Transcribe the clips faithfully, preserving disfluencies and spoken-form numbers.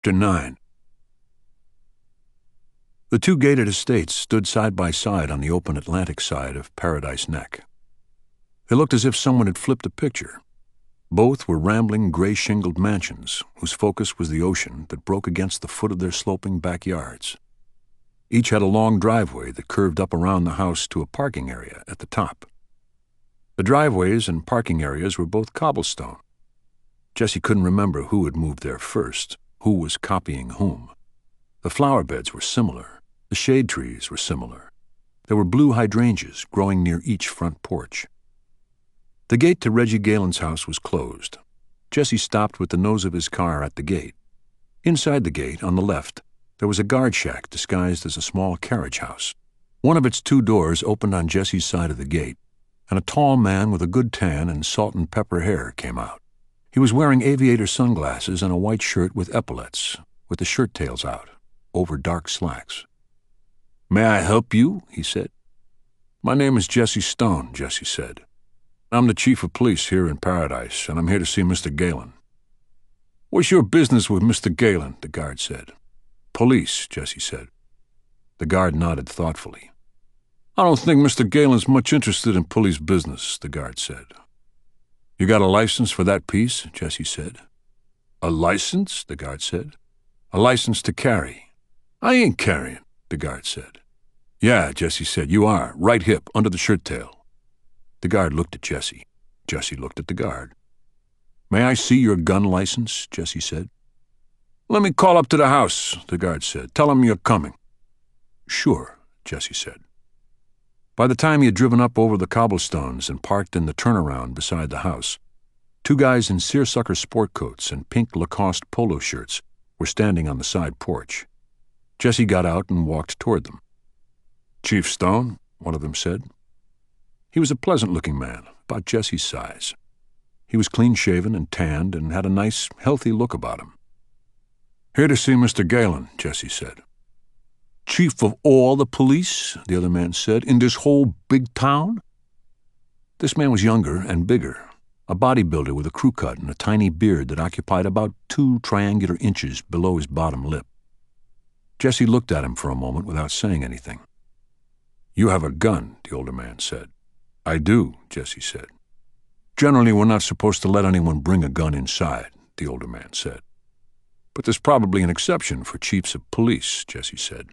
Chapter nine. The two gated estates stood side by side on the open Atlantic side of Paradise Neck. They looked as if someone had flipped a picture. Both were rambling, gray-shingled mansions whose focus was the ocean that broke against the foot of their sloping backyards. Each had a long driveway that curved up around the house to a parking area at the top. The driveways and parking areas were both cobblestone. Jessie couldn't remember who had moved there first, who was copying whom. The flower beds were similar. The shade trees were similar. There were blue hydrangeas growing near each front porch. The gate to Reggie Galen's house was closed. Jessie stopped with the nose of his car at the gate. Inside the gate, on the left, there was a guard shack disguised as a small carriage house. One of its two doors opened on Jessie's side of the gate, and a tall man with a good tan and salt and pepper hair came out. He was wearing aviator sunglasses and a white shirt with epaulets, with the shirt tails out, over dark slacks. "May I help you?" he said. "My name is Jesse Stone," Jessie said. "I'm the chief of police here in Paradise, and I'm here to see Mister Galen." "What's your business with Mister Galen?" the guard said. "Police," Jessie said. The guard nodded thoughtfully. "I don't think Mister Galen's much interested in police business," the guard said. "You got a license for that piece?" Jessie said. "A license?" the guard said. "A license to carry." "I ain't carrying," the guard said. "Yeah," Jessie said, "you are, right hip, under the shirt tail." The guard looked at Jessie. Jessie looked at the guard. "May I see your gun license?" Jessie said. "Let me call up to the house," the guard said. "Tell them you're coming." "Sure," Jessie said. By the time he had driven up over the cobblestones and parked in the turnaround beside the house, two guys in seersucker sport coats and pink Lacoste polo shirts were standing on the side porch. Jessie got out and walked toward them. "Chief Stone," one of them said. He was a pleasant-looking man, about Jessie's size. He was clean-shaven and tanned and had a nice, healthy look about him. "Here to see Mister Galen," Jessie said. "Chief of all the police," the other man said, "in this whole big town?" This man was younger and bigger, a bodybuilder with a crew cut and a tiny beard that occupied about two triangular inches below his bottom lip. Jessie looked at him for a moment without saying anything. "You have a gun," the older man said. "I do," Jessie said. "Generally, we're not supposed to let anyone bring a gun inside," the older man said. "But there's probably an exception for chiefs of police," Jessie said.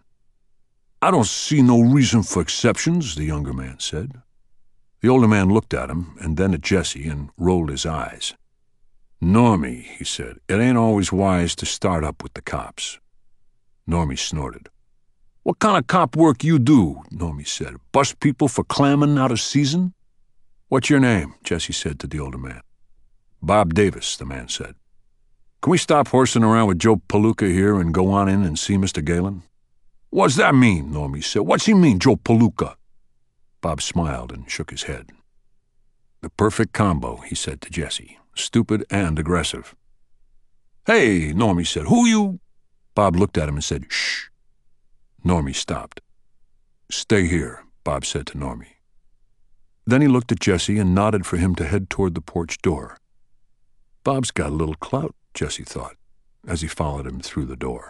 "I don't see no reason for exceptions," the younger man said. The older man looked at him and then at Jessie and rolled his eyes. "Normie," he said, "it ain't always wise to start up with the cops." Normie snorted. "What kind of cop work you do?" Normie said. "Bust people for clamming out of season?" "What's your name?" Jessie said to the older man. "Bob Davis," the man said. "Can we stop horsing around with Joe Palooka here and go on in and see Mister Galen?" "What's that mean?" Normie said. "What's he mean, Joe Palooka?" Bob smiled and shook his head. "The perfect combo," he said to Jessie, "stupid and aggressive." "Hey," Normie said, "who you—" Bob looked at him and said, "Shh." Normie stopped. "Stay here," Bob said to Normie. Then he looked at Jessie and nodded for him to head toward the porch door. Bob's got a little clout, Jessie thought, as he followed him through the door.